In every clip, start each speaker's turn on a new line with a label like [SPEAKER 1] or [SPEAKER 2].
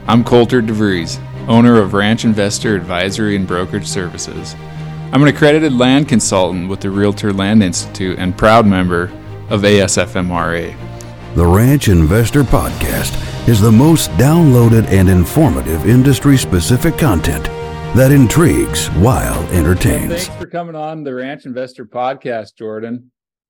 [SPEAKER 1] I'm Coulter DeVries, owner of Ranch Investor Advisory and Brokerage Services. I'm an accredited land consultant with the Realtor Land Institute and proud member of ASFMRA.
[SPEAKER 2] The Ranch Investor Podcast is the most downloaded and informative industry-specific content that intrigues while entertains.
[SPEAKER 1] Well, thanks for coming on the Ranch Investor Podcast, Jordan.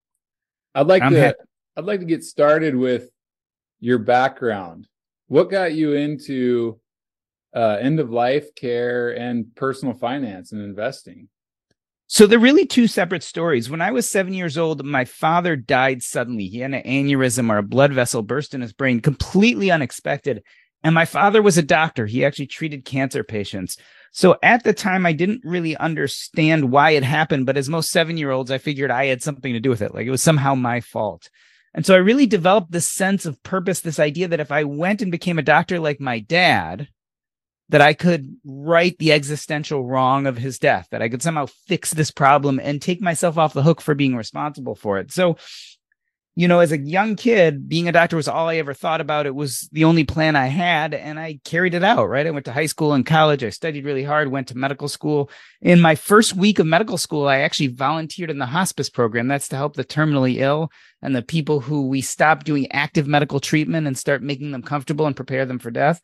[SPEAKER 1] I'd like to get started with your background. What got you into end-of-life care and personal finance and investing?
[SPEAKER 3] So they're really two separate stories. When I was 7 years old, my father died suddenly. He had an aneurysm or a blood vessel burst in his brain, completely unexpected. And my father was a doctor. He actually treated cancer patients. So at the time, I didn't really understand why it happened. But as most 7-year-olds, I figured I had something to do with it. Like it was somehow my fault. And so I really developed this sense of purpose, this idea that if I went and became a doctor like my dad, that I could right the existential wrong of his death, that I could somehow fix this problem and take myself off the hook for being responsible for it. So, you know, as a young kid, being a doctor was all I ever thought about. It was the only plan I had, and I carried it out, right? I went to high school and college. I studied really hard, went to medical school. In my first week of medical school, I actually volunteered in the hospice program. That's to help the terminally ill and the people who we stop doing active medical treatment and start making them comfortable and prepare them for death.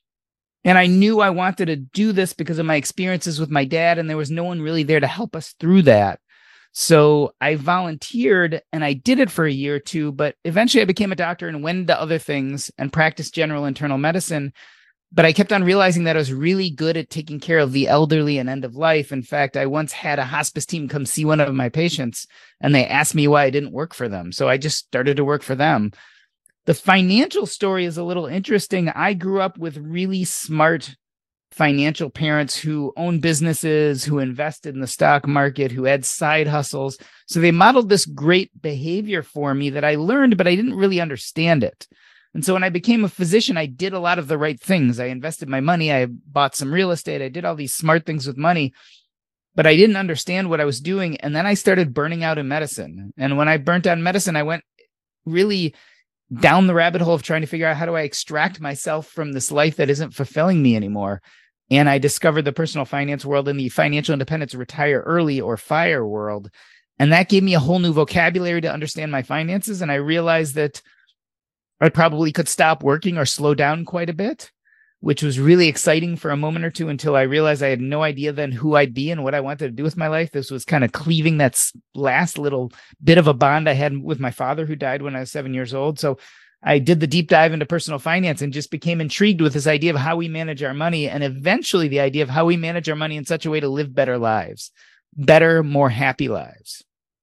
[SPEAKER 3] And I knew I wanted to do this because of my experiences with my dad, and there was no one really there to help us through that. So I volunteered and I did it for a year or two, but eventually I became a doctor and went into other things and practiced general internal medicine. But I kept on realizing that I was really good at taking care of the elderly and end of life. In fact, I once had a hospice team come see one of my patients and they asked me why I didn't work for them. So I just started to work for them. The financial story is a little interesting. I grew up with really smart financial parents who own businesses, who invested in the stock market, who had side hustles. So they modeled this great behavior for me that I learned, but I didn't really understand it. And so when I became a physician, I did a lot of the right things. I invested my money. I bought some real estate. I did all these smart things with money, but I didn't understand what I was doing. And then I started burning out in medicine. And when I burnt out in medicine, I went really down the rabbit hole of trying to figure out how do I extract myself from this life that isn't fulfilling me anymore. And I discovered the personal finance world and the financial independence retire early or FIRE world. And that gave me a whole new vocabulary to understand my finances. And I realized that I probably could stop working or slow down quite a bit, which was really exciting for a moment or two until I realized I had no idea then who I'd be and what I wanted to do with my life. This was kind of cleaving that last little bit of a bond I had with my father who died when I was 7 years old. So I did the deep dive into personal finance and just became intrigued with this idea of how we manage our money and eventually the idea of how we manage our money in such a way to live better lives, better, more happy lives.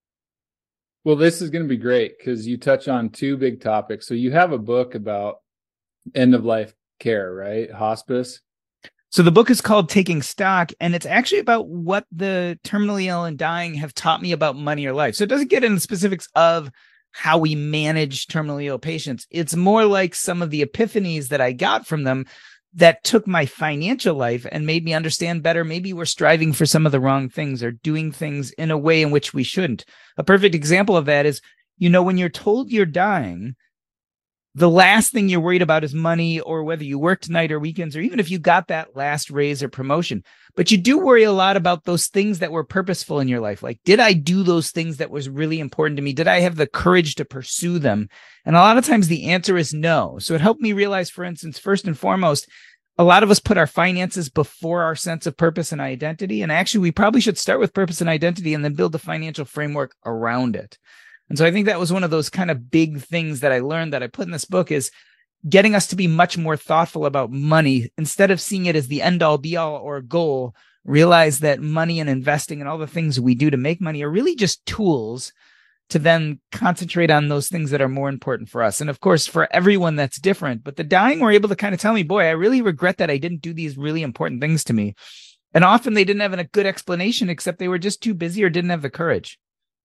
[SPEAKER 1] Well, this is going to be great because you touch on two big topics. So you have a book about end-of-life care, right? Hospice.
[SPEAKER 3] So the book is called Taking Stock, and it's actually about what the terminally ill and dying have taught me about money or life. So it doesn't get into the specifics of how we manage terminally ill patients. It's more like some of the epiphanies that I got from them that took my financial life and made me understand better. Maybe we're striving for some of the wrong things or doing things in a way in which we shouldn't. A perfect example of that is, you know, when you're told you're dying, the last thing you're worried about is money or whether you work tonight or weekends, or even if you got that last raise or promotion. But you do worry a lot about those things that were purposeful in your life. Like, did I do those things that was really important to me? Did I have the courage to pursue them? And a lot of times the answer is no. So it helped me realize, for instance, first and foremost, a lot of us put our finances before our sense of purpose and identity. And actually, we probably should start with purpose and identity and then build a financial framework around it. And so I think that was one of those kind of big things that I learned that I put in this book is getting us to be much more thoughtful about money instead of seeing it as the end all be all or goal. Realize that money and investing and all the things we do to make money are really just tools to then concentrate on those things that are more important for us. And of course, for everyone that's different, but the dying were able to kind of tell me, boy, I really regret that I didn't do these really important things to me. And often they didn't have a good explanation, except they were just too busy or didn't have the courage.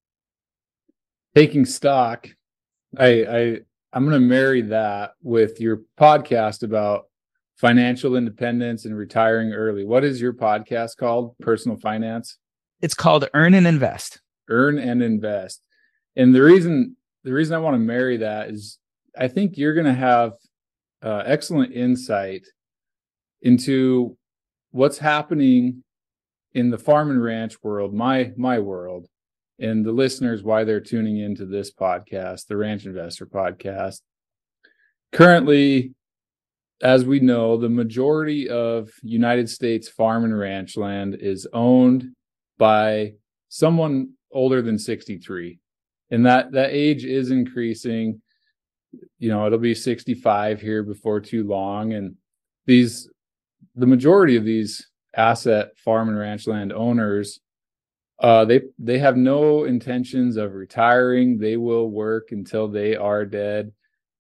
[SPEAKER 1] Taking Stock, I'm going to marry that with your podcast about financial independence and retiring early. What is your podcast called? Personal finance?
[SPEAKER 3] It's called Earn and Invest.
[SPEAKER 1] Earn and Invest. And the reason I want to marry that is I think you're going to have excellent insight into what's happening in the farm and ranch world, my world, and the listeners, why they're tuning into this podcast, the Ranch Investor Podcast. Currently, as we know, the majority of United States farm and ranch land is owned by someone older than 63. And that age is increasing. It'll be 65 here before too long. And the majority of these asset farm and ranch land owners, they have no intentions of retiring. They will work until they are dead.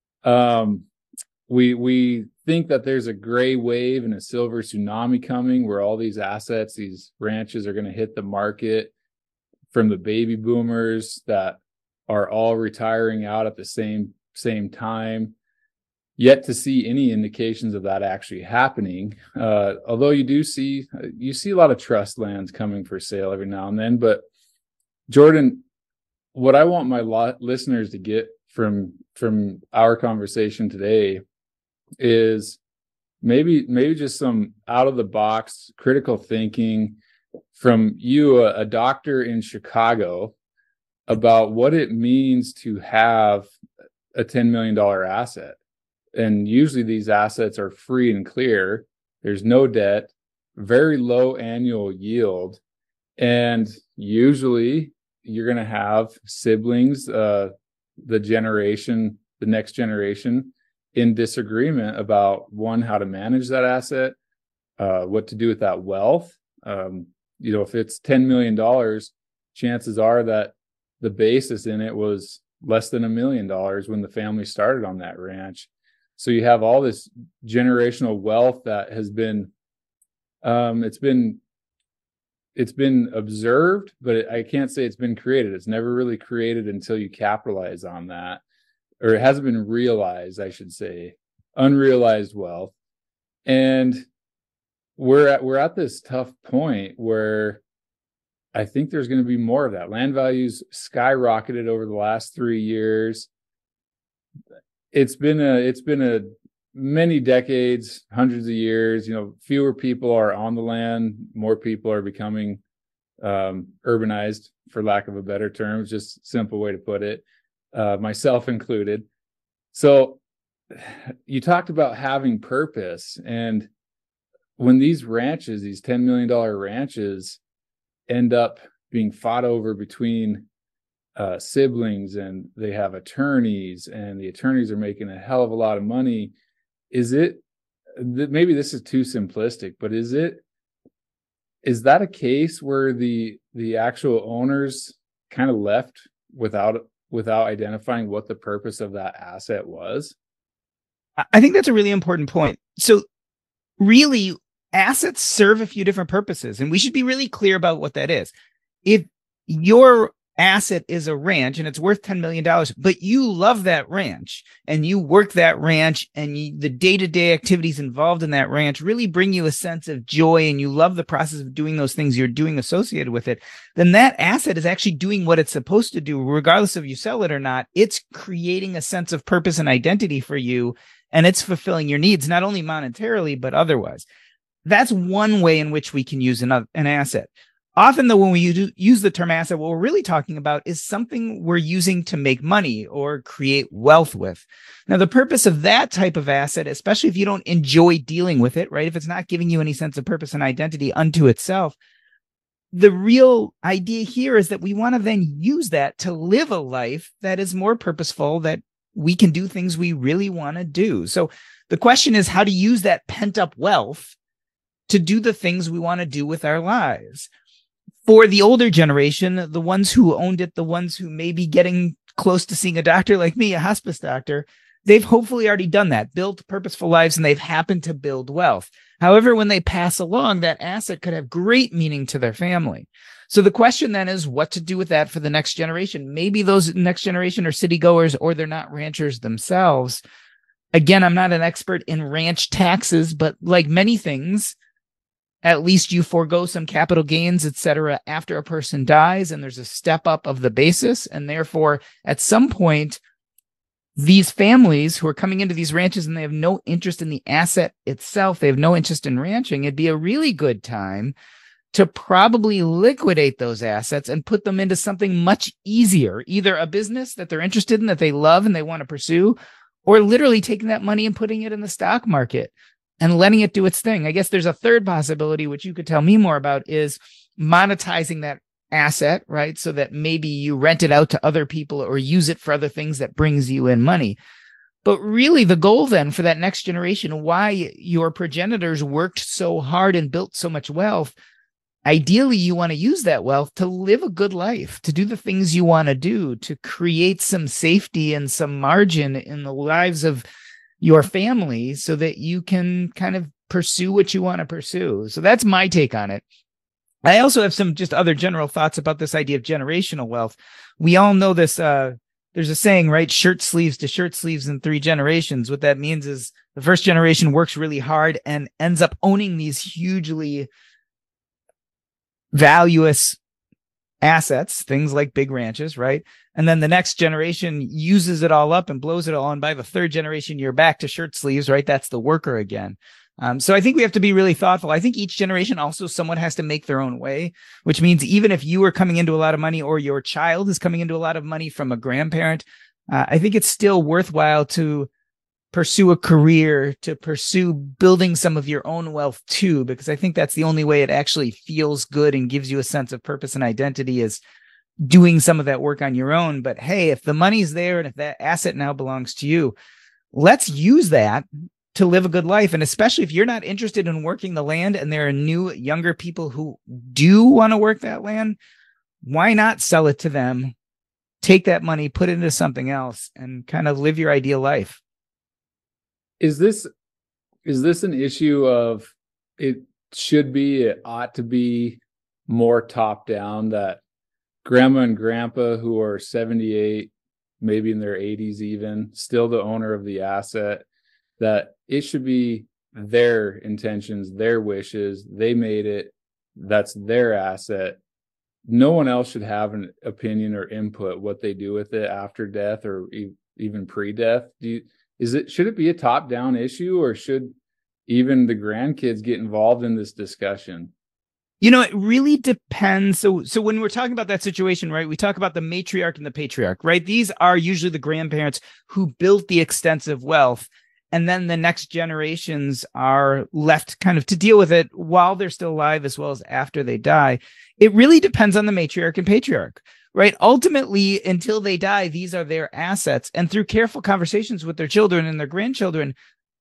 [SPEAKER 1] We think that there's a gray wave and a silver tsunami coming where all these assets, these ranches are going to hit the market from the baby boomers that are all retiring out at the same time. Yet to see any indications of that actually happening. Although you see a lot of trust lands coming for sale every now and then. But Jordan, what I want my listeners to get from our conversation today is maybe just some out of the box critical thinking from you, a doctor in Chicago, about what it means to have a $10 million asset. And usually these assets are free and clear. There's no debt, very low annual yield. And usually you're going to have siblings, the next generation, in disagreement about, one, how to manage that asset, what to do with that wealth. If it's $10 million, chances are that the basis in it was less than $1 million when the family started on that ranch. So you have all this generational wealth that has been, it's been observed, but I can't say it's been created. It's never really created until you capitalize on that, or it hasn't been realized, I should say, unrealized wealth. And we're at this tough point where I think there's going to be more of that. Land values skyrocketed over the last 3 years. It's been a many decades, hundreds of years. Fewer people are on the land, more people are becoming urbanized, for lack of a better term. It's just a simple way to put it, myself included. So you talked about having purpose, and when these ranches, these $10 million ranches, end up being fought over between siblings, and they have attorneys, and the attorneys are making a hell of a lot of money. Is it, maybe this is too simplistic, but is that a case where the actual owners kind of left without identifying what the purpose of that asset was?
[SPEAKER 3] I think that's a really important point. So really, assets serve a few different purposes, and we should be really clear about what that is. If your asset is a ranch and it's worth $10 million, but you love that ranch and you work that ranch, and the day-to-day activities involved in that ranch really bring you a sense of joy, and you love the process of doing those things you're doing associated with it, then that asset is actually doing what it's supposed to do, regardless of you sell it or not. It's creating a sense of purpose and identity for you, and it's fulfilling your needs, not only monetarily, but otherwise. That's one way in which we can use an asset. Often, though, when we use the term asset, what we're really talking about is something we're using to make money or create wealth with. Now, the purpose of that type of asset, especially if you don't enjoy dealing with it, right? If it's not giving you any sense of purpose and identity unto itself, the real idea here is that we want to then use that to live a life that is more purposeful, that we can do things we really want to do. So the question is how to use that pent-up wealth to do the things we want to do with our lives. For the older generation, the ones who owned it, the ones who may be getting close to seeing a doctor like me, a hospice doctor, they've hopefully already done that, built purposeful lives, and they've happened to build wealth. However, when they pass along, that asset could have great meaning to their family. So the question then is what to do with that for the next generation. Maybe those next generation are city goers, or they're not ranchers themselves. Again, I'm not an expert in ranch taxes, but like many things, at least you forego some capital gains, etc., after a person dies, and there's a step up of the basis. And therefore, at some point, these families who are coming into these ranches and they have no interest in the asset itself, they have no interest in ranching, it'd be a really good time to probably liquidate those assets and put them into something much easier, either a business that they're interested in, that they love and they want to pursue, or literally taking that money and putting it in the stock market and letting it do its thing. I guess there's a third possibility, which you could tell me more about, is monetizing that asset, right? So that maybe you rent it out to other people or use it for other things that brings you in money. But really the goal then for that next generation, why your progenitors worked so hard and built so much wealth, ideally, you want to use that wealth to live a good life, to do the things you want to do, to create some safety and some margin in the lives of your family so that you can kind of pursue what you want to pursue. So that's my take on it. I also have some just other general thoughts about this idea of generational wealth. We all know this. There's a saying, right? Shirt sleeves to shirt sleeves in 3 generations. What that means is the first generation works really hard and ends up owning these hugely valuous assets, things like big ranches, right? And then the next generation uses it all up and blows it all. And by the 3rd generation, you're back to shirt sleeves, right? That's the worker again. So I think we have to be really thoughtful. I think each generation also somewhat has to make their own way, which means even if you are coming into a lot of money or your child is coming into a lot of money from a grandparent, I think it's still worthwhile to pursue a career, to pursue building some of your own wealth too, because I think that's the only way it actually feels good and gives you a sense of purpose and identity, is doing some of that work on your own. But hey, if the money's there and if that asset now belongs to you, let's use that to live a good life. And especially if you're not interested in working the land and there are new, younger people who do want to work that land, why not sell it to them, take that money, put it into something else, and kind of live your ideal life?
[SPEAKER 1] Is this an issue of it ought to be more top down, that grandma and grandpa who are 78, maybe in their 80s even, still the owner of the asset, that it should be their intentions, their wishes, they made it, that's their asset. No one else should have an opinion or input what they do with it after death or even pre-death. Should it be a top-down issue, or should even the grandkids get involved in this discussion?
[SPEAKER 3] You know, it really depends. So when we're talking about that situation, right, we talk about the matriarch and the patriarch, right? These are usually the grandparents who built the extensive wealth. And then the next generations are left kind of to deal with it while they're still alive as well as after they die. It really depends on the matriarch and patriarch, right? Ultimately, until they die, these are their assets. And through careful conversations with their children and their grandchildren,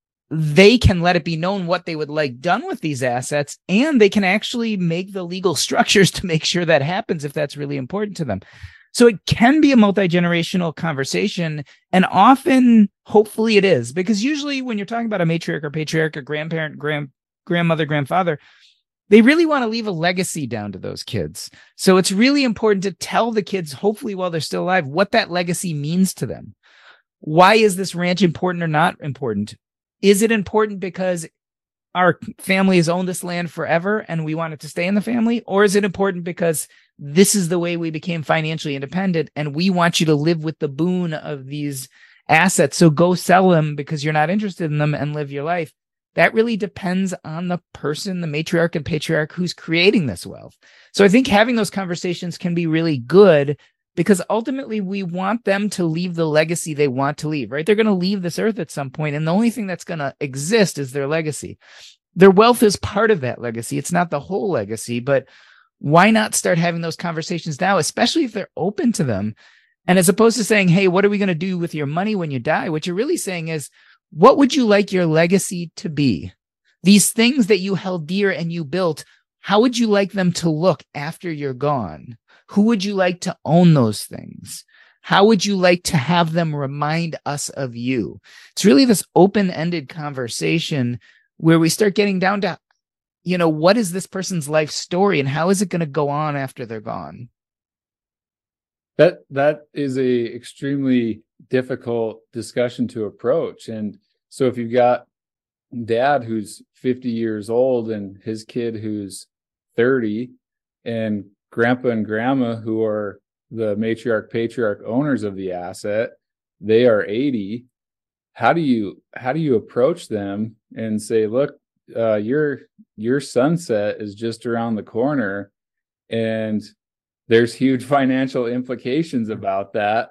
[SPEAKER 3] they can let it be known what they would like done with these assets, and they can actually make the legal structures to make sure that happens if that's really important to them. So it can be a multi-generational conversation, and often, hopefully it is, because usually when you're talking about a matriarch or patriarch, a grandparent, grandmother, grandfather, they really want to leave a legacy down to those kids. So it's really important to tell the kids, hopefully while they're still alive, what that legacy means to them. Why is this ranch important or not important? Is it important because our family has owned this land forever and we want it to stay in the family? Or is it important because this is the way we became financially independent and we want you to live with the boon of these assets? So go sell them because you're not interested in them and live your life. That really depends on the person, the matriarch and patriarch who's creating this wealth. So I think having those conversations can be really good, because ultimately we want them to leave the legacy they want to leave, right? They're going to leave this earth at some point, and the only thing that's going to exist is their legacy. Their wealth is part of that legacy. It's not the whole legacy, but why not start having those conversations now, especially if they're open to them? And as opposed to saying, hey, what are we going to do with your money when you die? What you're really saying is, what would you like your legacy to be? These things that you held dear and you built, how would you like them to look after you're gone? Who would you like to own those things? How would you like to have them remind us of you? It's really this open-ended conversation where we start getting down to, what is this person's life story and how is it going to go on after they're gone?
[SPEAKER 1] That is a extremely difficult discussion to approach. And so if you've got dad who's 50 years old and his kid who's 30, and grandpa and grandma who are the matriarch, patriarch owners of the asset, they are 80. How do you approach them and say, look, your sunset is just around the corner, and there's huge financial implications about that.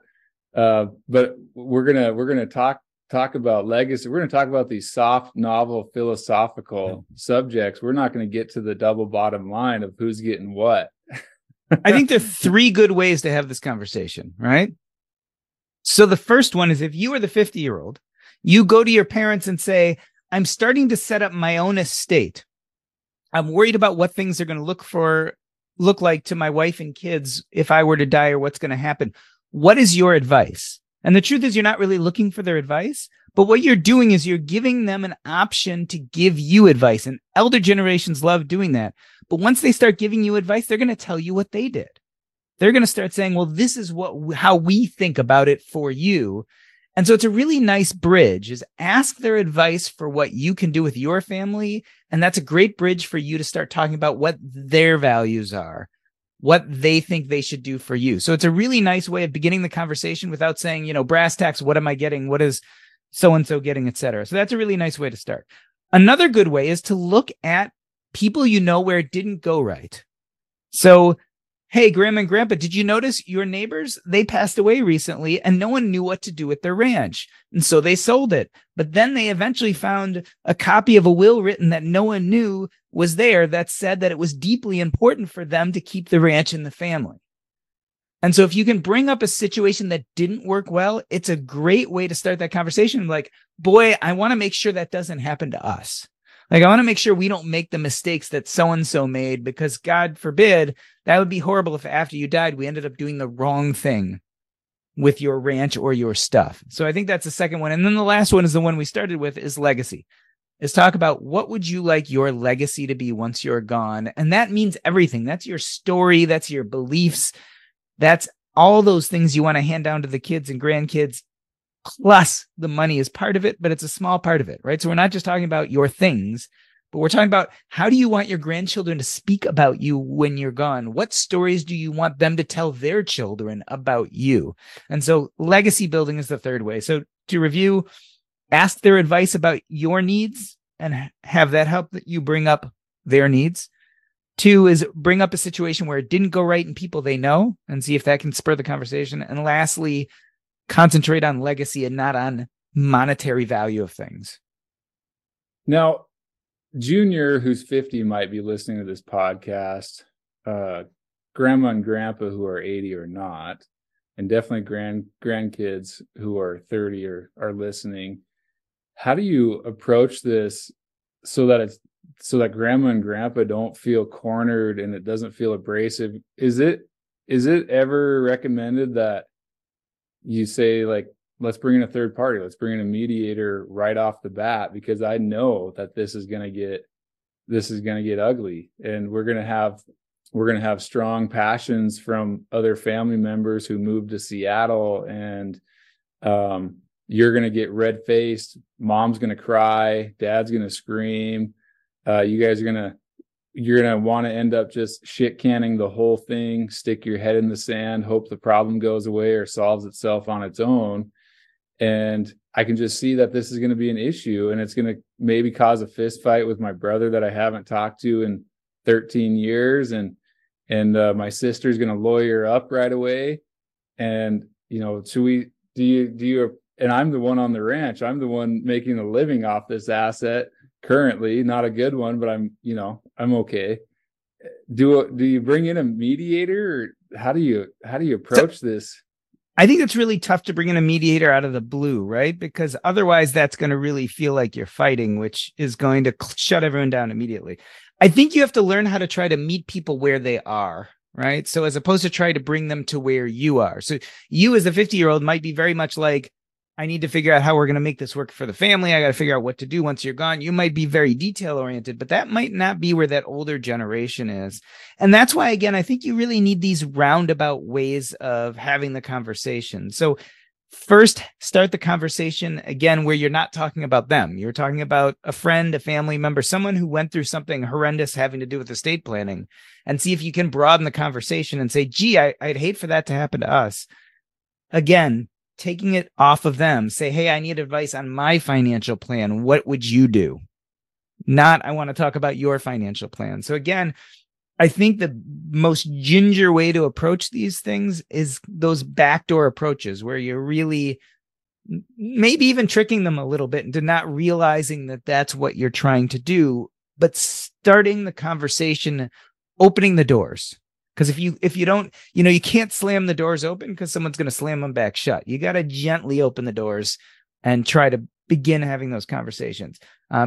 [SPEAKER 1] But we're gonna talk about legacy. We're gonna talk about these soft, novel, philosophical subjects. We're not going to get to the double bottom line of who's getting what.
[SPEAKER 3] I think there are 3 good ways to have this conversation, right? So the first one is, if you are the 50-year-old, you go to your parents and say, I'm starting to set up my own estate. I'm worried about what things are going to look like to my wife and kids if I were to die, or what's going to happen. What is your advice? And the truth is, you're not really looking for their advice, but what you're doing is you're giving them an option to give you advice. And elder generations love doing that. But once they start giving you advice, they're going to tell you what they did. They're going to start saying, well, this is how we think about it for you. And so it's a really nice bridge, is ask their advice for what you can do with your family. And that's a great bridge for you to start talking about what their values are, what they think they should do for you. So it's a really nice way of beginning the conversation without saying, brass tacks, what am I getting? What is so-and-so getting, et cetera. So that's a really nice way to start. Another good way is to look at people where it didn't go right. So, hey, Grandma and Grandpa, did you notice your neighbors? They passed away recently and no one knew what to do with their ranch. And so they sold it. But then they eventually found a copy of a will written that no one knew was there that said that it was deeply important for them to keep the ranch in the family. And so if you can bring up a situation that didn't work well, it's a great way to start that conversation. Like, boy, I want to make sure that doesn't happen to us. Like, I want to make sure we don't make the mistakes that so-and-so made, because God forbid, that would be horrible if after you died, we ended up doing the wrong thing with your ranch or your stuff. So I think that's the second one. And then the last one is the one we started with, is legacy. Is talk about, what would you like your legacy to be once you're gone? And that means everything. That's your story. That's your beliefs. That's all those things you want to hand down to the kids and grandkids. Plus, the money is part of it, but it's a small part of it, right? So we're not just talking about your things, but we're talking about, how do you want your grandchildren to speak about you when you're gone? What stories do you want them to tell their children about you? And so legacy building is the third way. So to review, ask their advice about your needs and have that help that you bring up their needs. 2 is bring up a situation where it didn't go right in people they know and see if that can spur the conversation. And lastly, concentrate on legacy and not on monetary value of things.
[SPEAKER 1] Now, Junior, who's 50, might be listening to this podcast. Grandma and Grandpa, who are 80, or not, and definitely grandkids who are 30 are listening. How do you approach this so that Grandma and Grandpa don't feel cornered and it doesn't feel abrasive? Is it ever recommended that you say, like, let's bring in a third party, let's bring in a mediator right off the bat, because I know that this is going to get ugly, and we're going to have strong passions from other family members who moved to Seattle, and you're going to get red-faced, mom's going to cry, dad's going to scream, you guys you're going to want to end up just shit canning the whole thing, stick your head in the sand, hope the problem goes away or solves itself on its own. And I can just see that this is going to be an issue, and it's going to maybe cause a fist fight with my brother that I haven't talked to in 13 years. And my sister's going to lawyer up right away. And, do you, and I'm the one on the ranch. I'm the one making a living off this asset currently, not a good one, but I'm okay. Do you bring in a mediator, or how do you approach this?
[SPEAKER 3] I think it's really tough to bring in a mediator out of the blue, right? Because otherwise that's going to really feel like you're fighting, which is going to shut everyone down immediately. I think you have to learn how to try to meet people where they are, right? So as opposed to try to bring them to where you are. So you as a 50-year-old might be very much like, I need to figure out how we're going to make this work for the family. I got to figure out what to do once you're gone. You might be very detail oriented, but that might not be where that older generation is. And that's why, again, I think you really need these roundabout ways of having the conversation. So first, start the conversation again, where you're not talking about them. You're talking about a friend, a family member, someone who went through something horrendous having to do with estate planning, and see if you can broaden the conversation and say, gee, I'd hate for that to happen to us. Again, taking it off of them. Say, hey, I need advice on my financial plan. What would you do? Not, I want to talk about your financial plan. So again, I think the most ginger way to approach these things is those backdoor approaches where you're really maybe even tricking them a little bit into not realizing that that's what you're trying to do, but starting the conversation, opening the doors. Because if you don't, you can't slam the doors open because someone's going to slam them back shut. You got to gently open the doors and try to begin having those conversations.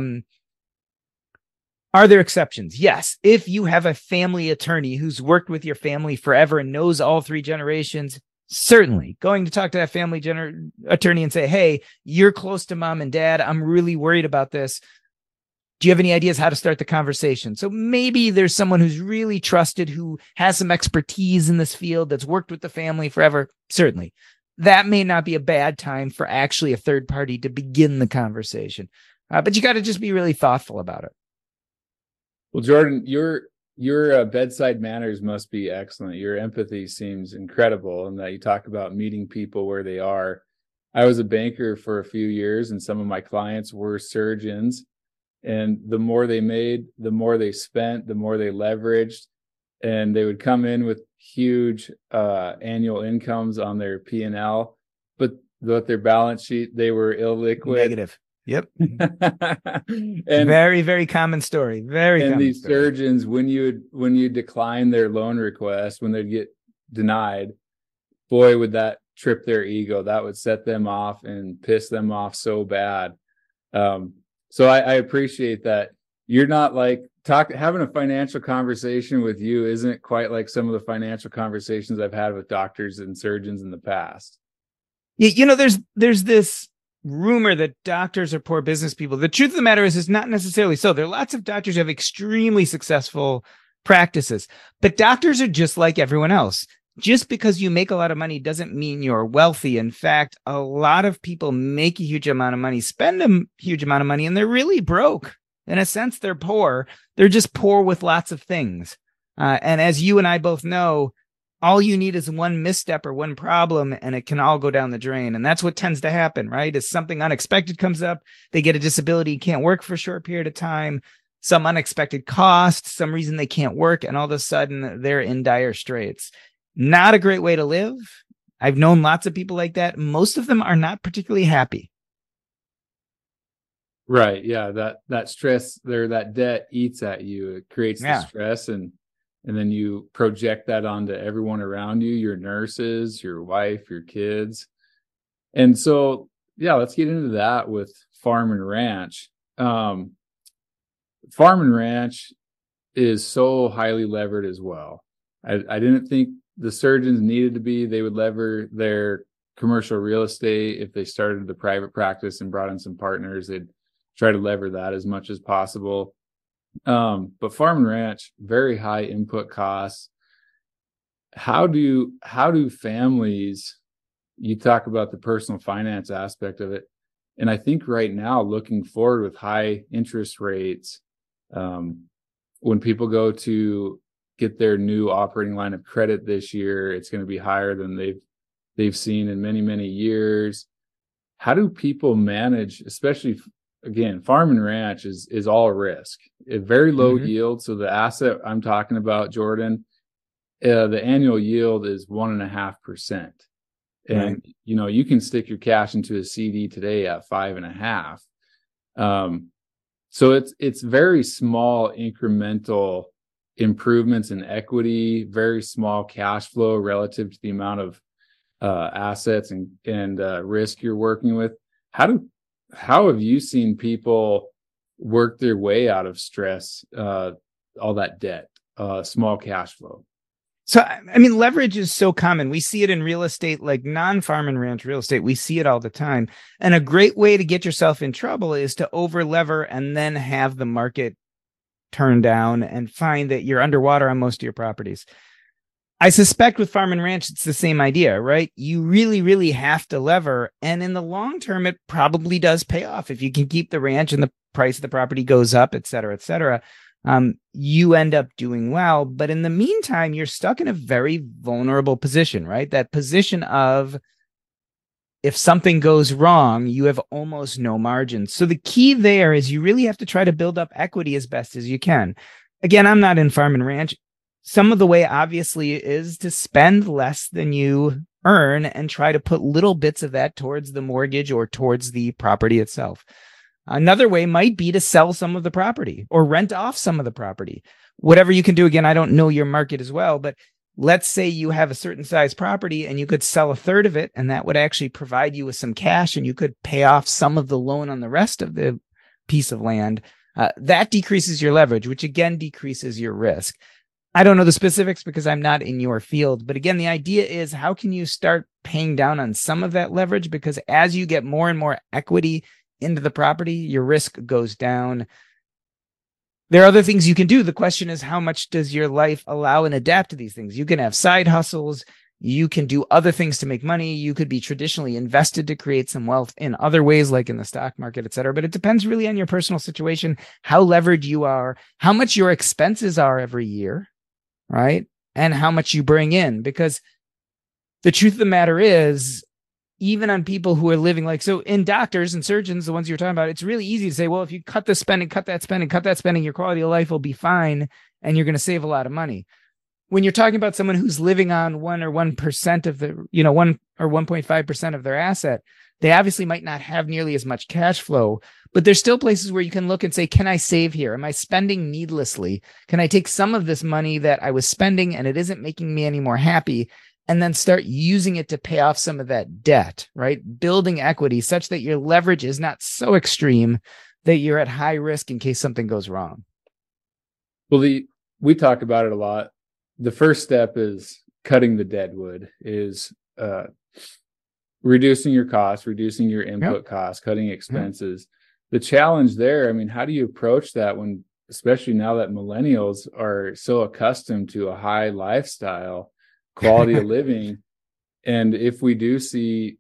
[SPEAKER 3] Are there exceptions? Yes. If you have a family attorney who's worked with your family forever and knows all three generations, certainly going to talk to that family attorney and say, hey, you're close to mom and dad. I'm really worried about this. Do you have any ideas how to start the conversation? So maybe there's someone who's really trusted, who has some expertise in this field, that's worked with the family forever. Certainly. That may not be a bad time for actually a third party to begin the conversation. But you got to just be really thoughtful about it.
[SPEAKER 1] Well, Jordan, your bedside manners must be excellent. Your empathy seems incredible, and that you talk about meeting people where they are. I was a banker for a few years, and some of my clients were surgeons. And the more they made, the more they spent, the more they leveraged. And they would come in with huge annual incomes on their P&L, but with their balance sheet, they were illiquid.
[SPEAKER 3] Negative. Yep. And very, very common story.
[SPEAKER 1] And these surgeons, when you decline their loan request, when they'd get denied, boy, would that trip their ego. That would set them off and piss them off so bad. So I appreciate that. You're not like having a financial conversation with you isn't quite like some of the financial conversations I've had with doctors and surgeons in the past.
[SPEAKER 3] Yeah, there's this rumor that doctors are poor business people. The truth of the matter is it's not necessarily so. There are lots of doctors who have extremely successful practices, but doctors are just like everyone else. Just because you make a lot of money doesn't mean you're wealthy. In fact, a lot of people make a huge amount of money, spend a huge amount of money, and they're really broke. In a sense, they're poor. They're just poor with lots of things. And as you and I both know, all you need is one misstep or one problem, and it can all go down the drain. And that's what tends to happen, right? Is something unexpected comes up, they get a disability, can't work for a short period of time, some unexpected cost, some reason they can't work, and all of a sudden they're in dire straits. Not a great way to live. I've known lots of people like that. Most of them are not particularly happy.
[SPEAKER 1] Right. Yeah. That stress there, that debt eats at you. It creates the stress, and then you project that onto everyone around you, your nurses, your wife, your kids. And so, yeah, let's get into that with Farm and Ranch. Farm and Ranch is so highly levered as well. I didn't think the surgeons needed to be. They would lever their commercial real estate. If they started the private practice and brought in some partners, they'd try to lever that as much as possible. But Farm and Ranch, very high input costs. How do families, you talk about the personal finance aspect of it. And I think right now, looking forward with high interest rates, when people go to get their new operating line of credit this year, it's going to be higher than they've seen in many, many years. How do people manage, especially again, Farm and Ranch is all risk, a very low yield. So the asset I'm talking about, Jordan, the annual yield is 1.5%. And, you can stick your cash into a CD today at 5.5%. So it's very small incremental improvements in equity, very small cash flow relative to the amount of assets and risk you're working with. How have you seen people work their way out of stress, all that debt, small cash flow?
[SPEAKER 3] So, I mean, leverage is so common. We see it in real estate, like non-farm and ranch real estate. We see it all the time. And a great way to get yourself in trouble is to over-lever and then have the market turn down and find that you're underwater on most of your properties. I suspect with farm and ranch, it's the same idea, right? You really, really have to lever. And in the long term, it probably does pay off. If you can keep the ranch and the price of the property goes up, et cetera, you end up doing well. But in the meantime, you're stuck in a very vulnerable position, right? That position of if something goes wrong, you have almost no margin. So the key there is you really have to try to build up equity as best as you can. Again, I'm not in farm and ranch. Some of the way obviously is to spend less than you earn and try to put little bits of that towards the mortgage or towards the property itself. Another way might be to sell some of the property or rent off some of the property. Whatever you can do. Again, I don't know your market as well, but let's say you have a certain size property and you could sell a third of it, and that would actually provide you with some cash, and you could pay off some of the loan on the rest of the piece of land. That decreases your leverage, which again decreases your risk. I don't know the specifics because I'm not in your field, but again, the idea is how can you start paying down on some of that leverage? Because as you get more and more equity into the property, your risk goes down. There are other things you can do. The question is, how much does your life allow and adapt to these things? You can have side hustles. You can do other things to make money. You could be traditionally invested to create some wealth in other ways, like in the stock market, et cetera. But it depends really on your personal situation, how levered you are, how much your expenses are every year, right? And how much you bring in. Because the truth of the matter is, even on people who are living so in doctors and surgeons, the ones you're talking about, it's really easy to say, well, if you cut this spending, cut that spending, your quality of life will be fine and you're going to save a lot of money. When you're talking about someone who's living on 1 or 1% of the, 1 or 1.5% of their asset, they obviously might not have nearly as much cash flow, but there's still places where you can look and say, can I save here? Am I spending needlessly? Can I take some of this money that I was spending and it isn't making me any more happy, and then start using it to pay off some of that debt, right? Building equity such that your leverage is not so extreme that you're at high risk in case something goes wrong.
[SPEAKER 1] Well, we talk about it a lot. The first step is cutting the deadwood, is reducing your costs, reducing your input costs, cutting expenses. The challenge there, I mean, how do you approach that when, especially now that millennials are so accustomed to a high lifestyle, quality of living, and if we do see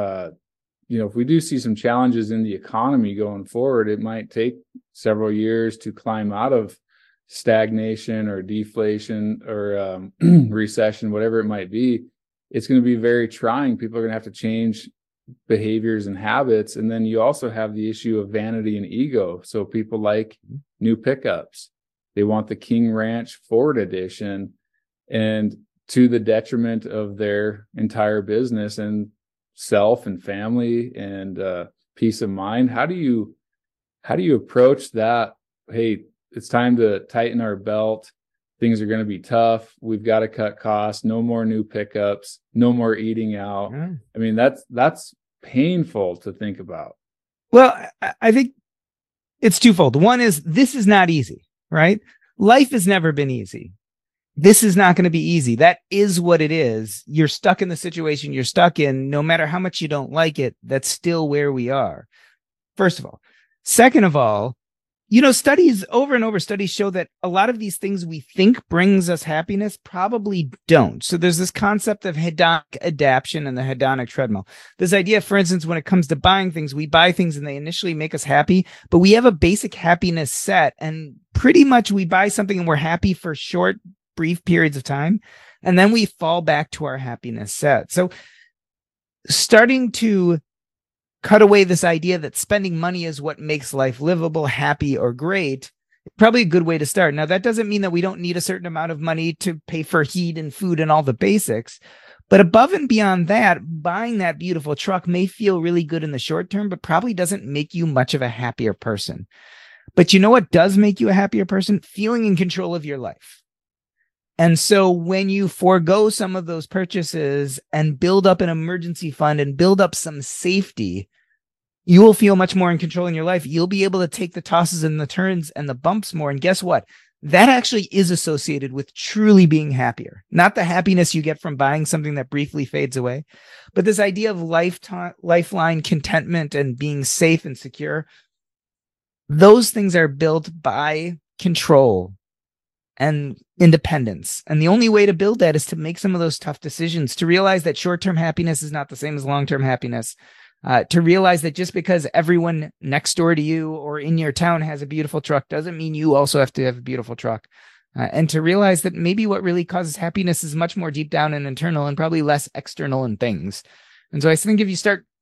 [SPEAKER 1] some challenges in the economy going forward, it might take several years to climb out of stagnation or deflation or recession, whatever it might be. It's going to be very trying. People are going to have to change behaviors and habits. And then you also have the issue of vanity and ego. So people like new pickups. They want the King Ranch Ford edition, and to the detriment of their entire business and self and family and peace of mind. How do you approach that? Hey, it's time to tighten our belt. Things are going to be tough. We've got to cut costs. No more new pickups. No more eating out. Yeah. I mean, that's painful to think about.
[SPEAKER 3] Well, I think it's twofold. One is, this is not easy, right? Life has never been easy. This is not going to be easy. That is what it is. You're stuck in the situation you're stuck in. No matter how much you don't like it, that's still where we are. First of all. Second of all, studies over and over, studies show that a lot of these things we think brings us happiness probably don't. So there's this concept of hedonic adaptation and the hedonic treadmill. This idea, for instance, when it comes to buying things, we buy things and they initially make us happy, but we have a basic happiness set, and pretty much we buy something and we're happy for short, brief periods of time, and then we fall back to our happiness set. So starting to cut away this idea that spending money is what makes life livable, happy, or great, probably a good way to start. Now, that doesn't mean that we don't need a certain amount of money to pay for heat and food and all the basics. But above and beyond that, buying that beautiful truck may feel really good in the short term, but probably doesn't make you much of a happier person. But you know what does make you a happier person? Feeling in control of your life. And so when you forego some of those purchases and build up an emergency fund and build up some safety, you will feel much more in control in your life. You'll be able to take the tosses and the turns and the bumps more. And guess what? That actually is associated with truly being happier. Not the happiness you get from buying something that briefly fades away, but this idea of lifeline contentment and being safe and secure. Those things are built by control and independence. And the only way to build that is to make some of those tough decisions, to realize that short-term happiness is not the same as long-term happiness, to realize that just because everyone next door to you or in your town has a beautiful truck doesn't mean you also have to have a beautiful truck. And to realize that maybe what really causes happiness is much more deep down and internal and probably less external in things. And so I think if you start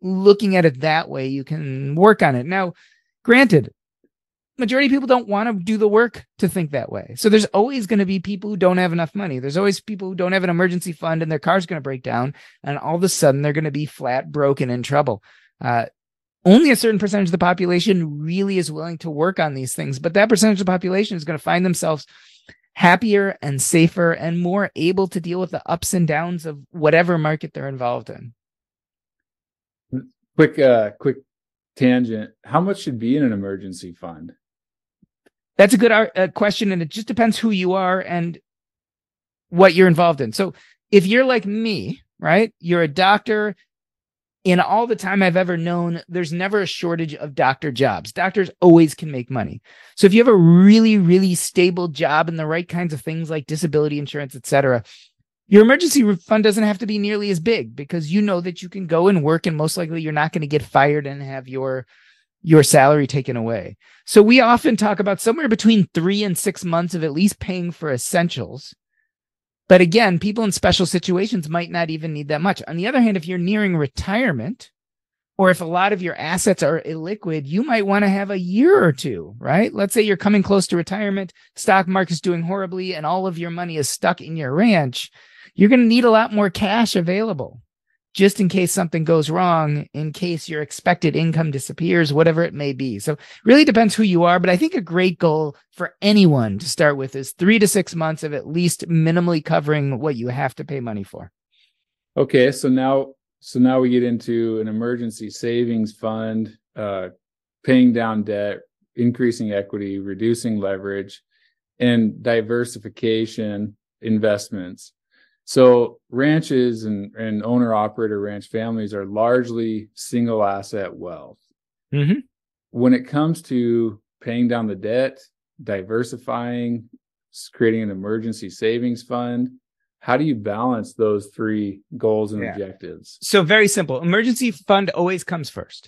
[SPEAKER 3] looking at it that way, you can work on it. Now, granted, majority of people don't want to do the work to think that way. So there's always going to be people who don't have enough money. There's always people who don't have an emergency fund and their car's going to break down. And all of a sudden they're going to be flat broken in trouble. Only a certain percentage of the population really is willing to work on these things. But that percentage of the population is going to find themselves happier and safer and more able to deal with the ups and downs of whatever market they're involved in.
[SPEAKER 1] Quick tangent. How much should be in an emergency fund?
[SPEAKER 3] That's a good question. And it just depends who you are and what you're involved in. So if you're like me, right, you're a doctor. In all the time I've ever known, there's never a shortage of doctor jobs. Doctors always can make money. So if you have a really, really stable job and the right kinds of things like disability insurance, et cetera, your emergency fund doesn't have to be nearly as big because you know that you can go and work and most likely you're not going to get fired and have your salary taken away. So we often talk about somewhere between 3 and 6 months of at least paying for essentials. But again, people in special situations might not even need that much. On the other hand, if you're nearing retirement, or if a lot of your assets are illiquid, you might want to have a year or two, right? Let's say you're coming close to retirement, stock market's doing horribly, and all of your money is stuck in your ranch. You're going to need a lot more cash available just in case something goes wrong, in case your expected income disappears, whatever it may be. So it really depends who you are. But I think a great goal for anyone to start with is 3 to 6 months of at least minimally covering what you have to pay money for.
[SPEAKER 1] Okay. So now we get into an emergency savings fund, paying down debt, increasing equity, reducing leverage, and diversification investments. So ranches and owner-operator ranch families are largely single asset wealth.
[SPEAKER 3] Mm-hmm.
[SPEAKER 1] When it comes to paying down the debt, diversifying, creating an emergency savings fund, how do you balance those three goals and objectives?
[SPEAKER 3] So very simple. Emergency fund always comes first,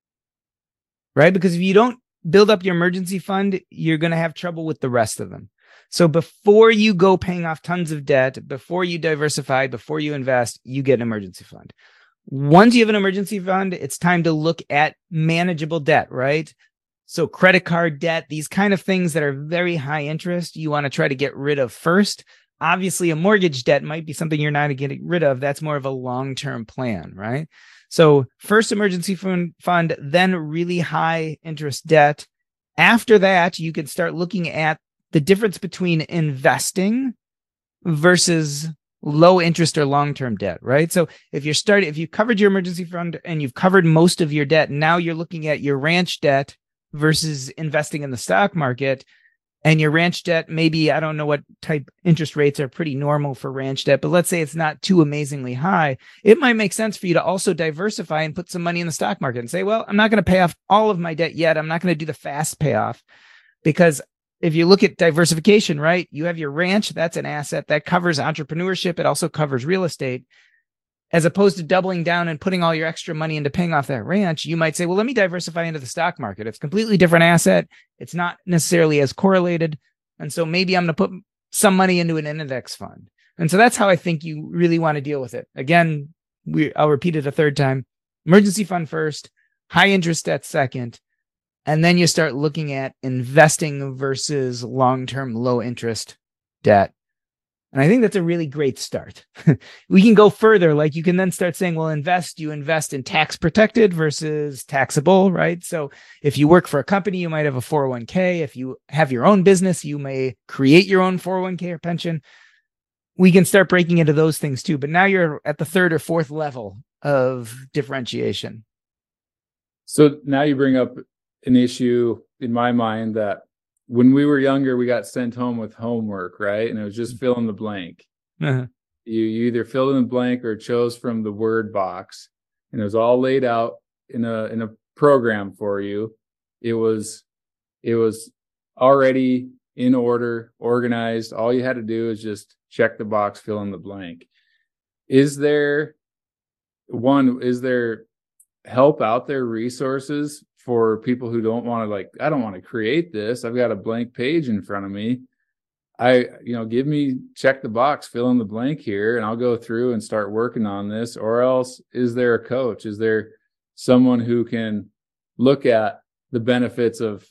[SPEAKER 3] right? Because if you don't build up your emergency fund, you're going to have trouble with the rest of them. So before you go paying off tons of debt, before you diversify, before you invest, you get an emergency fund. Once you have an emergency fund, it's time to look at manageable debt, right? So credit card debt, these kind of things that are very high interest, you want to try to get rid of first. Obviously, a mortgage debt might be something you're not getting rid of. That's more of a long-term plan, right? So first emergency fund, then really high interest debt. After that, you can start looking at the difference between investing versus low interest or long-term debt, right? So if you covered your emergency fund and you've covered most of your debt, now you're looking at your ranch debt versus investing in the stock market. And your ranch debt, maybe, I don't know what type interest rates are pretty normal for ranch debt, but let's say it's not too amazingly high. It might make sense for you to also diversify and put some money in the stock market and say, well, I'm not going to pay off all of my debt yet. I'm not going to do the fast payoff, because if you look at diversification, right, you have your ranch, that's an asset that covers entrepreneurship. It also covers real estate. As opposed to doubling down and putting all your extra money into paying off that ranch, you might say, well, let me diversify into the stock market. It's a completely different asset. It's not necessarily as correlated. And so maybe I'm going to put some money into an index fund. And so that's how I think you really want to deal with it. Again, I'll repeat it a third time. Emergency fund first, high interest debt second. And then you start looking at investing versus long-term low interest debt. And I think that's a really great start. We can go further. Like you can then start saying, well, you invest in tax protected versus taxable, right? So if you work for a company, you might have a 401k. If you have your own business, you may create your own 401k or pension. We can start breaking into those things too. But now you're at the third or fourth level of differentiation.
[SPEAKER 1] So now you bring up an issue in my mind that when we were younger, we got sent home with homework, right? And it was just fill in the blank.
[SPEAKER 3] Uh-huh.
[SPEAKER 1] You either filled in the blank or chose from the word box, and it was all laid out in a program for you. It was already in order, organized. All you had to do is just check the box, fill in the blank. Is there help out there, resources for people who don't want to, I don't want to create this. I've got a blank page in front of me. Give me, check the box, fill in the blank here, and I'll go through and start working on this. Or else, is there a coach? Is there someone who can look at the benefits of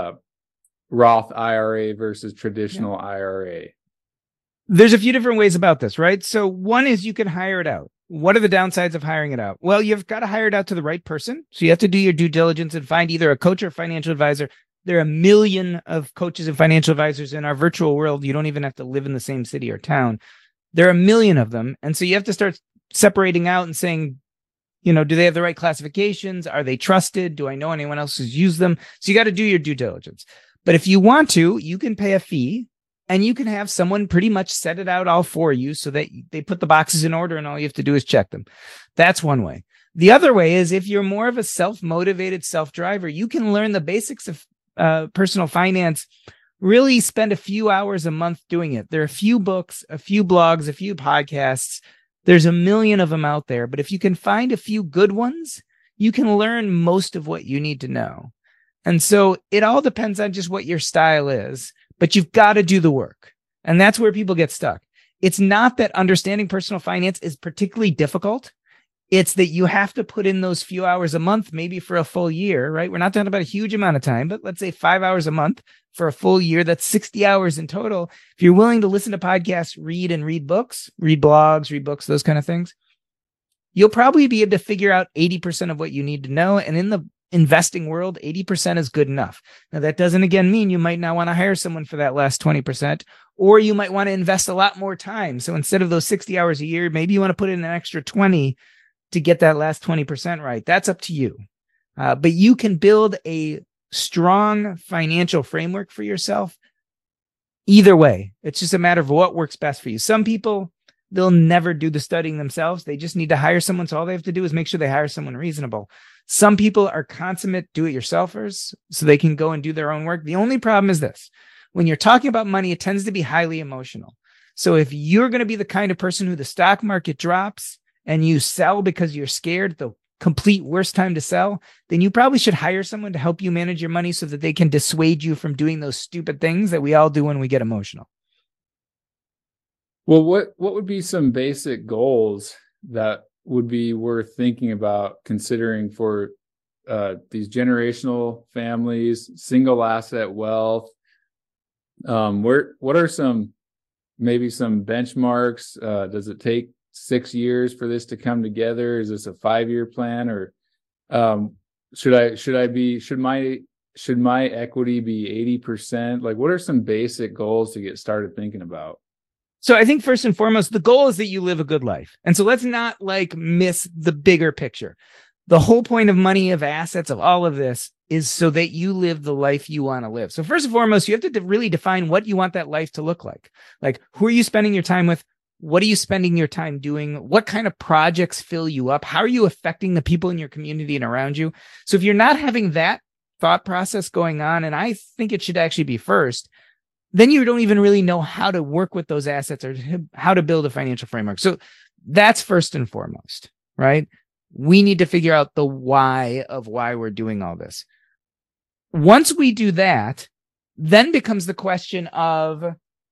[SPEAKER 1] Roth IRA versus traditional IRA?
[SPEAKER 3] There's a few different ways about this, right? So one is you can hire it out. What are the downsides of hiring it out? Well, you've got to hire it out to the right person. So you have to do your due diligence and find either a coach or a financial advisor. There are 1 million of coaches and financial advisors in our virtual world. You don't even have to live in the same city or town. There are 1 million of them. And so you have to start separating out and saying, do they have the right classifications? Are they trusted? Do I know anyone else who's used them? So you got to do your due diligence. But if you want to, you can pay a fee and you can have someone pretty much set it out all for you so that they put the boxes in order and all you have to do is check them. That's one way. The other way is if you're more of a self-motivated self-driver, you can learn the basics of personal finance, really spend a few hours a month doing it. There are a few books, a few blogs, a few podcasts. There's 1 million of them out there. But if you can find a few good ones, you can learn most of what you need to know. And so it all depends on just what your style is, but you've got to do the work. And that's where people get stuck. It's not that understanding personal finance is particularly difficult. It's that you have to put in those few hours a month, maybe for a full year, right? We're not talking about a huge amount of time, but let's say 5 hours a month for a full year. That's 60 hours in total. If you're willing to listen to podcasts, read books, read blogs, read books, those kind of things, you'll probably be able to figure out 80% of what you need to know. And in the investing world, 80% is good enough. Now, that doesn't again mean you might not want to hire someone for that last 20%, or you might want to invest a lot more time. So instead of those 60 hours a year, maybe you want to put in an extra 20 to get that last 20% right. That's up to you. But you can build a strong financial framework for yourself either way. It's just a matter of what works best for you. Some people, they'll never do the studying themselves. They just need to hire someone. So all they have to do is make sure they hire someone reasonable. Some people are consummate do-it-yourselfers, so they can go and do their own work. The only problem is this. When you're talking about money, it tends to be highly emotional. So if you're going to be the kind of person who the stock market drops and you sell because you're scared, the complete worst time to sell, then you probably should hire someone to help you manage your money so that they can dissuade you from doing those stupid things that we all do when we get emotional.
[SPEAKER 1] Well, what would be some basic goals that would be worth thinking about considering for these generational families, single asset wealth? What are some benchmarks? Does it take 6 years for this to come together? Is this a 5-year plan, or should my equity be 80%? Like, what are some basic goals to get started thinking about?
[SPEAKER 3] So I think first and foremost, the goal is that you live a good life. And so let's not miss the bigger picture. The whole point of money, of assets, of all of this is so that you live the life you want to live. So first and foremost, you have to really define what you want that life to look like. Like, who are you spending your time with? What are you spending your time doing? What kind of projects fill you up? How are you affecting the people in your community and around you? So if you're not having that thought process going on, and I think it should actually be first, then you don't even really know how to work with those assets or how to build a financial framework. So that's first and foremost, right? We need to figure out the why of why we're doing all this. Once we do that, then becomes the question of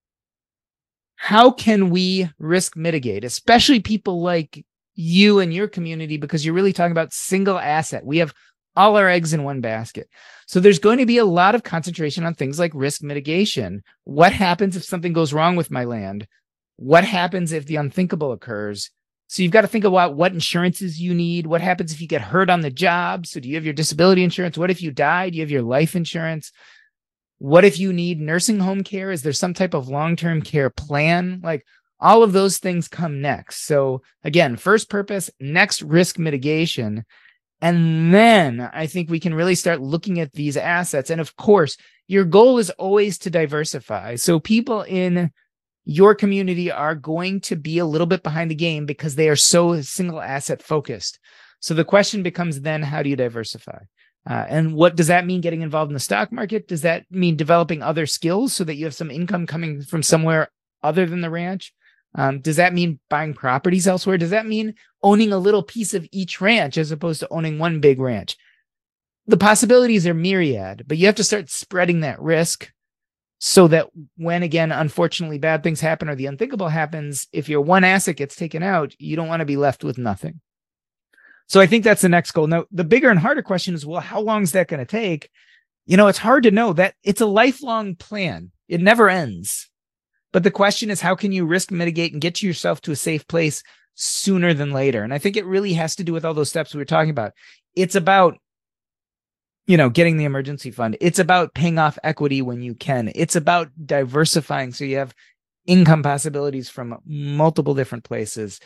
[SPEAKER 3] how can we risk mitigate, especially people like you and your community, because you're really talking about single asset. We have all our eggs in one basket. So there's going to be a lot of concentration on things like risk mitigation. What happens if something goes wrong with my land? What happens if the unthinkable occurs? So you've got to think about what insurances you need. What happens if you get hurt on the job? So do you have your disability insurance? What if you die? Do you have your life insurance? What if you need nursing home care? Is there some type of long-term care plan? Like, all of those things come next. So again, first purpose, next risk mitigation. And then I think we can really start looking at these assets. And of course, your goal is always to diversify. So people in your community are going to be a little bit behind the game because they are so single asset focused. So the question becomes then, how do you diversify? And what does that mean? Getting involved in the stock market? Does that mean developing other skills so that you have some income coming from somewhere other than the ranch? Does that mean buying properties elsewhere? Does that mean owning a little piece of each ranch as opposed to owning one big ranch? The possibilities are myriad, but you have to start spreading that risk so that when, again, unfortunately, bad things happen or the unthinkable happens, if your one asset gets taken out, you don't want to be left with nothing. So I think that's the next goal. Now, the bigger and harder question is, well, how long is that going to take? It's hard to know. That it's a lifelong plan. It never ends. But the question is, how can you risk mitigate and get yourself to a safe place sooner than later? And I think it really has to do with all those steps we were talking about. It's about, getting the emergency fund. It's about paying off equity when you can. It's about diversifying so you have income possibilities from multiple different places.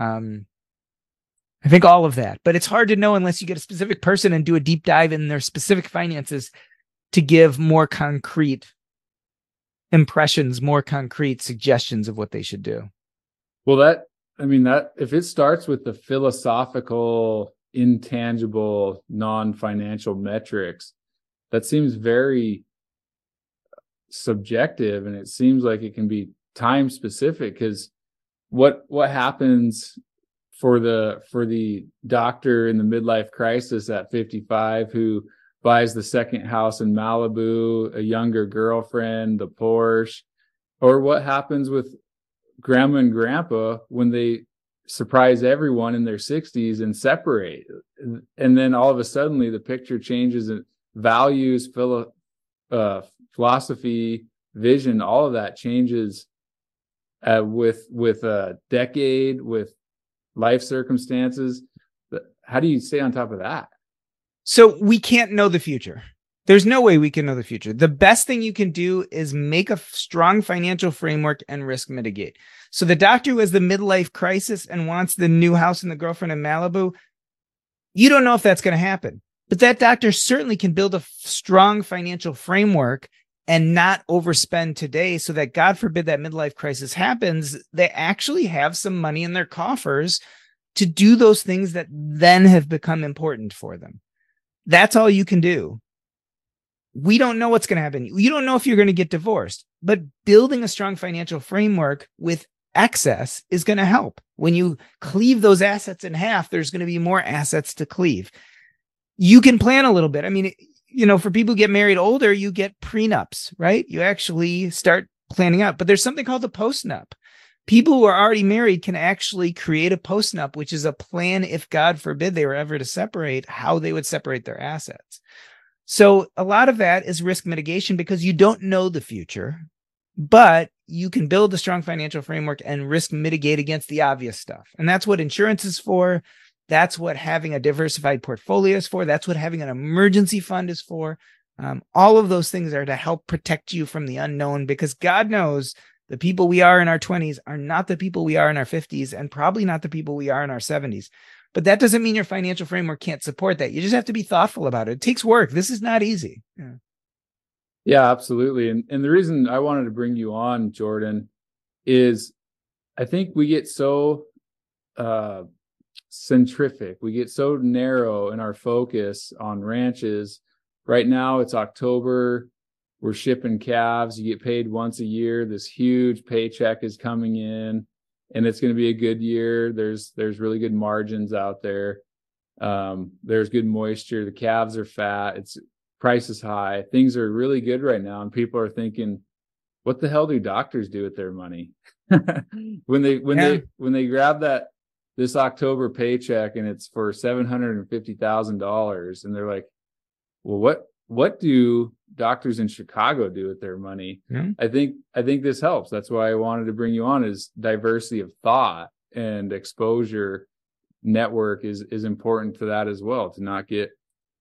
[SPEAKER 3] I think all of that, but it's hard to know unless you get a specific person and do a deep dive in their specific finances to give more concrete impressions, more concrete suggestions of what they should do.
[SPEAKER 1] Well, that if it starts with the philosophical, intangible, non-financial metrics, that seems very subjective, and it seems like it can be time specific, because what happens for the doctor in the midlife crisis at 55 who buys the second house in Malibu, a younger girlfriend, the Porsche, or what happens with grandma and grandpa when they surprise everyone in their 60s and separate, and then all of a sudden the picture changes, and values, philosophy, vision, all of that changes with a decade, with life circumstances. How do you stay on top of that?
[SPEAKER 3] So we can't know the future. There's no way we can know the future. The best thing you can do is make a strong financial framework and risk mitigate. So the doctor who has the midlife crisis and wants the new house and the girlfriend in Malibu, you don't know if that's going to happen. But that doctor certainly can build a strong financial framework and not overspend today so that, God forbid, that midlife crisis happens, they actually have some money in their coffers to do those things that then have become important for them. That's all you can do. We don't know what's going to happen. You don't know if you're going to get divorced, but building a strong financial framework with excess is going to help. When you cleave those assets in half, there's going to be more assets to cleave. You can plan a little bit. I mean, for people who get married older, you get prenups, right? You actually start planning out, but there's something called the postnup. People who are already married can actually create a postnup, which is a plan if, God forbid, they were ever to separate, how they would separate their assets. So a lot of that is risk mitigation because you don't know the future, but you can build a strong financial framework and risk mitigate against the obvious stuff. And that's what insurance is for. That's what having a diversified portfolio is for. That's what having an emergency fund is for. All of those things are to help protect you from the unknown, because God knows the people we are in our 20s are not the people we are in our 50s, and probably not the people we are in our 70s. But that doesn't mean your financial framework can't support that. You just have to be thoughtful about it. It takes work. This is not easy.
[SPEAKER 1] Yeah, absolutely. And the reason I wanted to bring you on, Jordan, is I think we get so centrifugal. We get so narrow in our focus on ranches. Right now it's October. We're shipping calves. You get paid once a year. This huge paycheck is coming in, and it's going to be a good year. There's really good margins out there. There's good moisture. The calves are fat. Price is high. Things are really good right now. And people are thinking, what the hell do doctors do with their money? when they grab this October paycheck and it's for $750,000, and they're like, well, what do doctors in Chicago do with their money?
[SPEAKER 3] Yeah.
[SPEAKER 1] I think this helps. That's why I wanted to bring you on, is diversity of thought and exposure network is important to that as well, to not get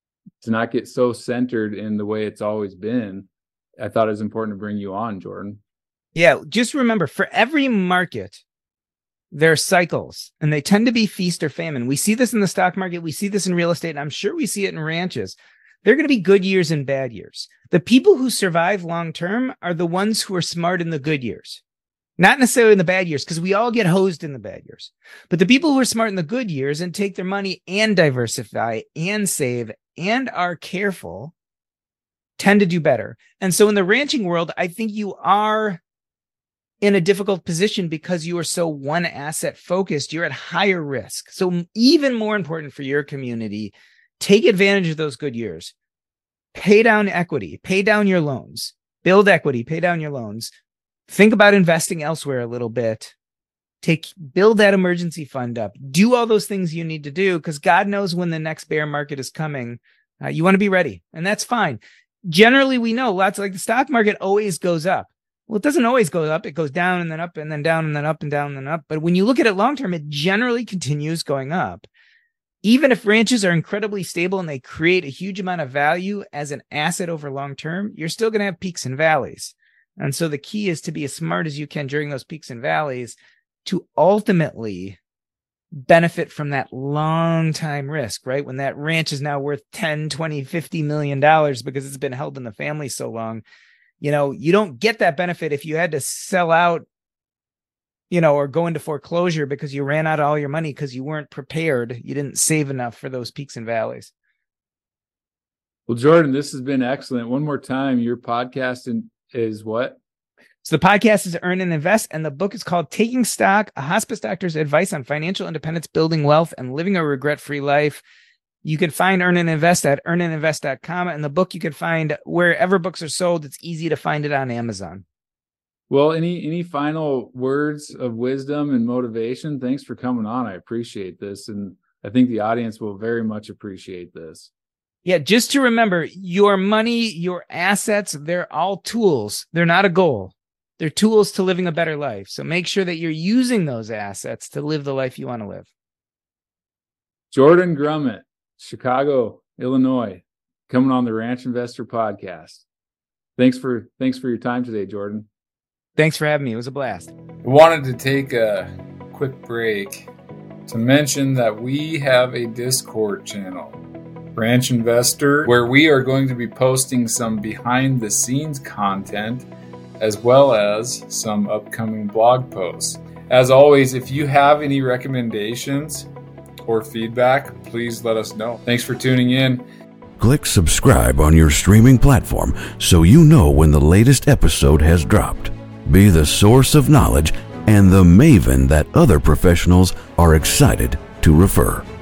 [SPEAKER 1] so centered in the way it's always been. I thought it was important to bring you on, Jordan.
[SPEAKER 3] Yeah. Just remember, for every market, there are cycles, and they tend to be feast or famine. We see this in the stock market. We see this in real estate, and I'm sure we see it in ranches. There are going to be good years and bad years. The people who survive long-term are the ones who are smart in the good years, not necessarily in the bad years, because we all get hosed in the bad years. But the people who are smart in the good years and take their money and diversify and save and are careful tend to do better. And so in the ranching world, I think you are in a difficult position because you are so one asset focused. You're at higher risk. So even more important for your community, take advantage of those good years. Pay down equity, pay down your loans, build equity, pay down your loans. Think about investing elsewhere a little bit, build that emergency fund up, do all those things you need to do, because God knows when the next bear market is coming. You want to be ready, and that's fine. Generally, we know lots, like the stock market always goes up. Well, it doesn't always go up. It goes down and then up and then down and then up and down and then up. But when you look at it long term, it generally continues going up. Even if ranches are incredibly stable and they create a huge amount of value as an asset over long term, you're still going to have peaks and valleys. And so the key is to be as smart as you can during those peaks and valleys to ultimately benefit from that long time risk, right? When that ranch is now worth 10, 20, $50 million because it's been held in the family so long, you don't get that benefit if you had to sell out, or go into foreclosure because you ran out of all your money because you weren't prepared. You didn't save enough for those peaks and valleys.
[SPEAKER 1] Well, Jordan, this has been excellent. One more time, your podcast is what?
[SPEAKER 3] So the podcast is Earn and Invest, and the book is called Taking Stock, a Hospice Doctor's Advice on Financial Independence, Building Wealth, and Living a Regret-Free Life. You can find Earn and Invest at earnandinvest.com, and the book you can find wherever books are sold. It's easy to find it on Amazon.
[SPEAKER 1] Well, any final words of wisdom and motivation? Thanks for coming on. I appreciate this, and I think the audience will very much appreciate this.
[SPEAKER 3] Yeah, just to remember, your money, your assets, they're all tools. They're not a goal. They're tools to living a better life. So make sure that you're using those assets to live the life you want to live.
[SPEAKER 1] Jordan Grummett, Chicago, Illinois, coming on the Ranch Investor Podcast. Thanks for your time today, Jordan.
[SPEAKER 3] Thanks for having me. It was a blast.
[SPEAKER 1] I wanted to take a quick break to mention that we have a Discord channel, Ranch Investor, where we are going to be posting some behind the scenes content as well as some upcoming blog posts. As always, if you have any recommendations or feedback, please let us know. Thanks for tuning in.
[SPEAKER 2] Click subscribe on your streaming platform so you know when the latest episode has dropped. Be the source of knowledge and the maven that other professionals are excited to refer.